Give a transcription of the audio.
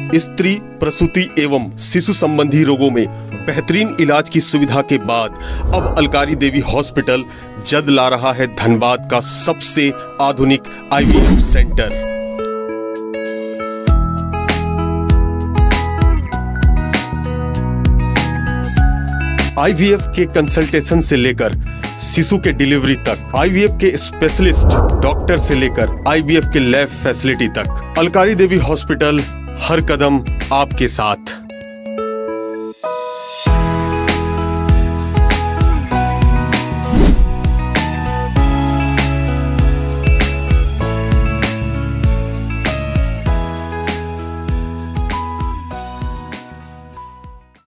स्त्री प्रसूति एवं शिशु संबंधी रोगों में बेहतरीन इलाज की सुविधा के बाद अब अलकारी देवी हॉस्पिटल जल्द ला रहा है धनबाद का सबसे आधुनिक IVF सेंटर। IVF के कंसल्टेशन से लेकर शिशु के डिलीवरी तक, IVF के स्पेशलिस्ट डॉक्टर से लेकर IVF के लैब फैसिलिटी तक, अलकारी देवी हॉस्पिटल हर कदम आपके साथ।